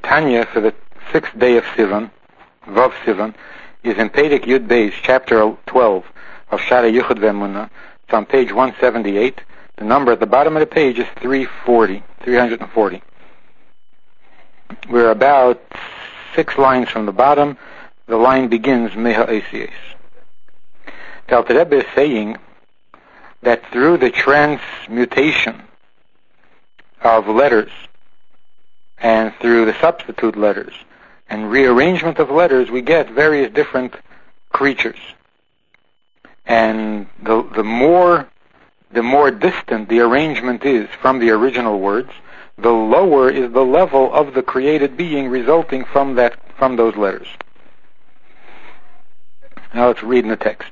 Tanya for the 6th day of Sivan, Vav Sivan, is in Perek Yud Beis, chapter 12 of Shara Yichud Ve'emunah. It's on page 178. The number at the bottom of the page is 340. We're about 6 lines from the bottom. The line begins Meha ACS. The Alter Rebbe is saying that through the transmutation of letters and through the substitute letters and rearrangement of letters, we get various different creatures. And the more distant the arrangement is from the original words, the lower is the level of the created being resulting from those letters. Now let's read in the text.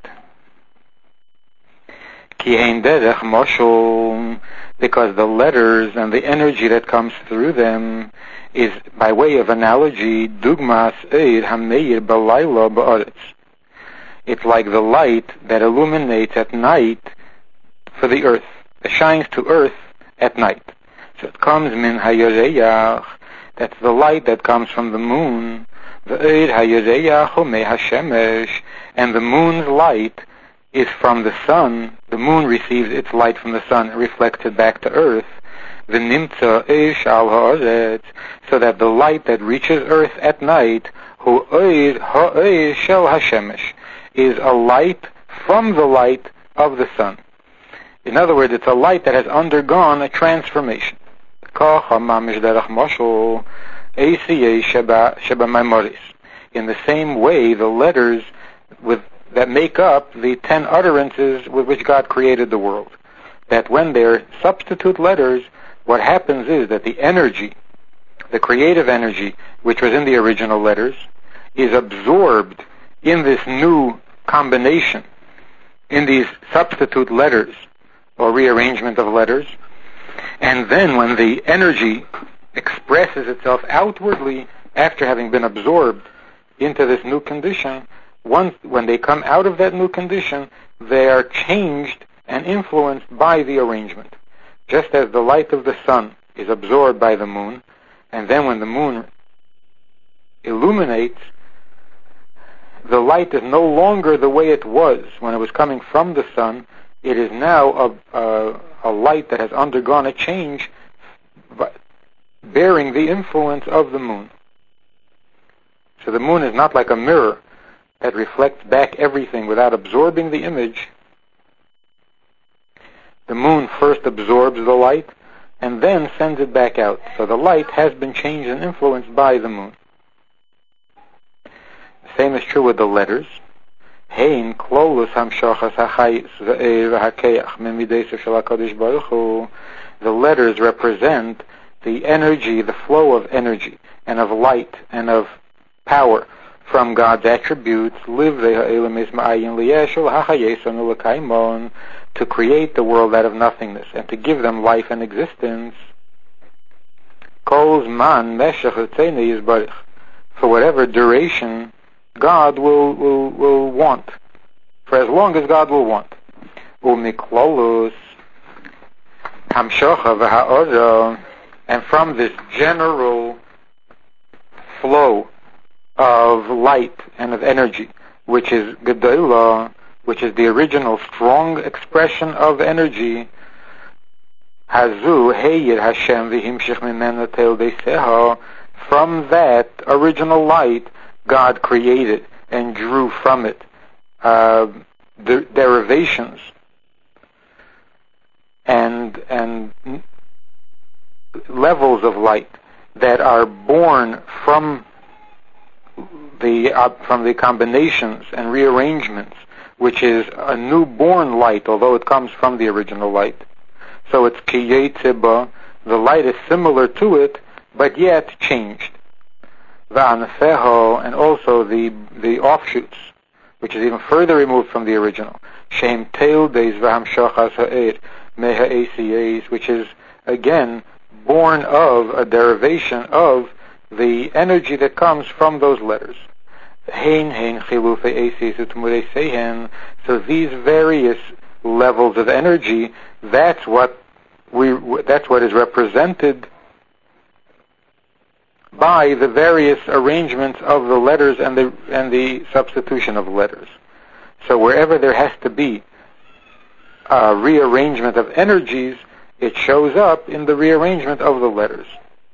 Ki ein derech moshul, because the letters and the energy that comes through them is, by way of analogy, dugmas eir hameir balayla ba'aretz. It's like the light that illuminates at night for the earth. It shines to earth at night. So it comes min hayareyach. That's the light that comes from the moon. Ve'eir hayareyach homei hashemesh. And the moon's light is from the sun. The moon receives its light from the sun and reflects it back to earth. V'nimtza eish al ha'aretz. So that the light that reaches earth at night, hu eir ha'eir shel hashemesh, is a light from the light of the sun. In other words, it's a light that has undergone a transformation. In the same way, the letters that make up the 10 utterances with which God created the world, that when they're substitute letters, what happens is that the energy, the creative energy, which was in the original letters, is absorbed in this new combination, in these substitute letters, or rearrangement of letters, and then when the energy expresses itself outwardly after having been absorbed into this new condition, when they come out of that new condition, they are changed and influenced by the arrangement. Just as the light of the sun is absorbed by the moon, and then when the moon illuminates, the light is no longer the way it was when it was coming from the sun. It is now a light that has undergone a change, bearing the influence of the moon. So the moon is not like a mirror that reflects back everything without absorbing the image. The moon first absorbs the light and then sends it back out. So the light has been changed and influenced by the moon. The same is true with the letters. Hein klolus hamshachas hachayis ve'eir v'hakeach memidesav shel HaKadosh Baruch Hu. The letters represent the energy, the flow of energy and of light and of power from God's attributes, to create the world out of nothingness and to give them life and existence. For whatever duration God will want, for as long as God will want. And from this general flow of light and of energy, which is Gedolah, which is the original strong expression of energy, Hazu Heyir Hashem v'himshich mimena teil deiseha. From that original light, God created and drew from it the derivations and levels of light that are born from the combinations and rearrangements, which is a newborn light, although it comes from the original light. So it's kiyetzeba, the light is similar to it, but yet changed. Va'anafeho, and also the offshoots, which is even further removed from the original. Shem teil deis v'hamshachas ha'er meha ACAs, which is again born of a derivation of the energy that comes from those letters. So these various levels of energy, that's what is represented by the various arrangements of the letters and the substitution of letters. So wherever there has to be a rearrangement of energies, it shows up in the rearrangement of the letters.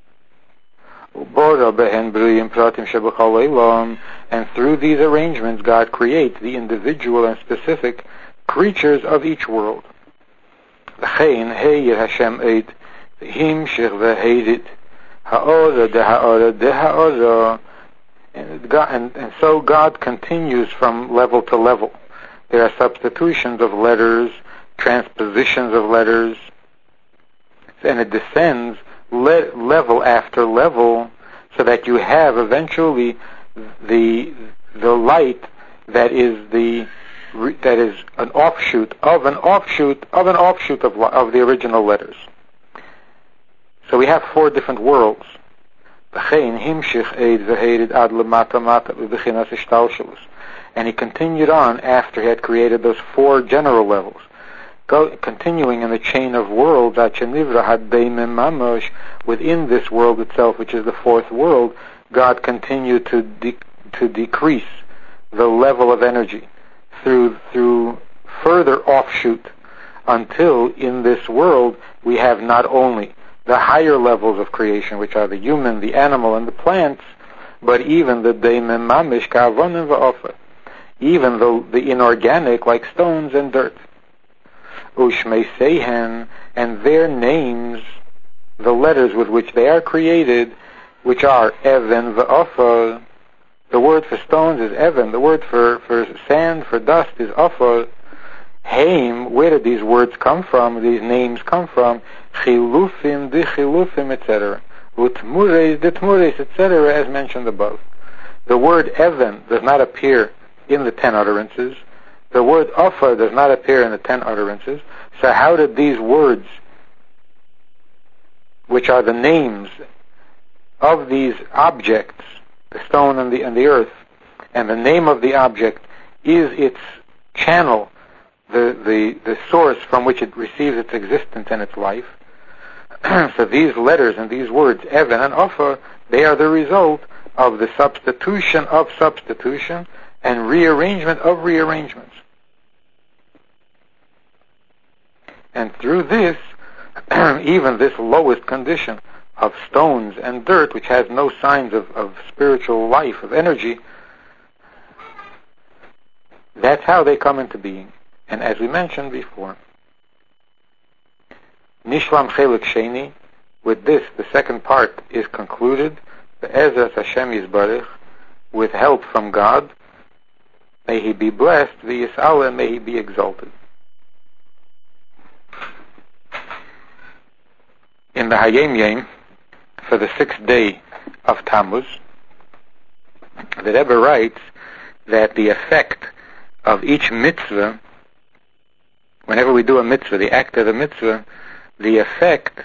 And through these arrangements, God creates the individual and specific creatures of each world. And so God continues from level to level. There are substitutions of letters, transpositions of letters, and it descends level after level, so that you have eventually the light that is an offshoot of the original letters. So we have 4 different worlds. And he continued on after he had created those 4 general levels, continuing in the chain of worlds, within this world itself, which is the 4th world. God continued to decrease the level of energy through further offshoot, until in this world we have not only the higher levels of creation, which are the human, the animal, and the plants, but even the daimim mamish ka'avonim va'ofer, even the inorganic, like stones and dirt. Ushmei sehen, and their names, the letters with which they are created, which are even va'ofer. The word for stones is even. The word for sand, for dust, is ofer. Haim, where did these words come from? These names come from? Chilufim, dichilufim, etc. Utmures, ditmures, etc., as mentioned above. The word even does not appear in the 10 utterances. The word ofer does not appear in the 10 utterances. So how did these words, which are the names of these objects, the stone and the earth, and the name of the object is its channel, the source from which it receives its existence and its life. So these letters and these words, even and ofer, they are the result of the substitution of substitution and rearrangement of rearrangements. And through this, even this lowest condition of stones and dirt, which has no signs of spiritual life, of energy, that's how they come into being. And as we mentioned before, Nishlam Chelik Sheni, with this, the second part is concluded, the Ezras Hashem Yisbarich, with help from God. May he be blessed, v'yis'ala, may he be exalted. In the Hayom Yom, for the 6th day of Tammuz, the Rebbe writes that the effect of each mitzvah, whenever we do a mitzvah, the act of the mitzvah, the effect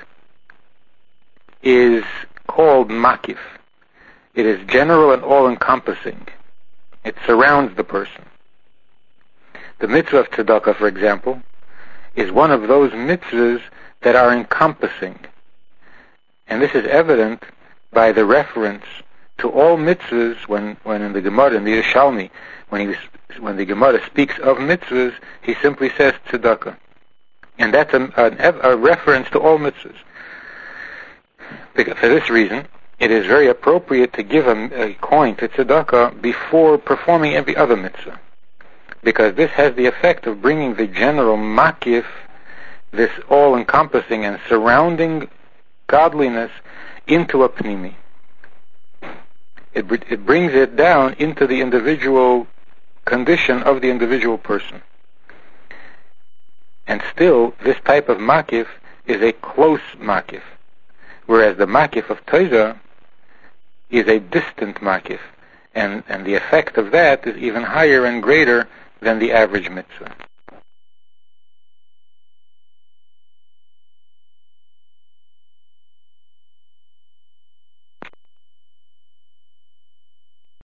is called makif. It is general and all-encompassing. It surrounds the person. The mitzvah of tzedakah, for example, is one of those mitzvahs that are encompassing. And this is evident by the reference to all mitzvahs when in the Gemara, in the Yerushalmi, when the Gemara speaks of mitzvahs, he simply says tzedakah. And that's a reference to all mitzvahs. Because for this reason, it is very appropriate to give a coin to tzedakah before performing every other mitzvah. Because this has the effect of bringing the general makif, this all-encompassing and surrounding godliness, into a pnimi. It brings it down into the individual condition of the individual person. And still, this type of makif is a close makif, whereas the makif of Torah is a distant makif, and the effect of that is even higher and greater than the average mitzvah.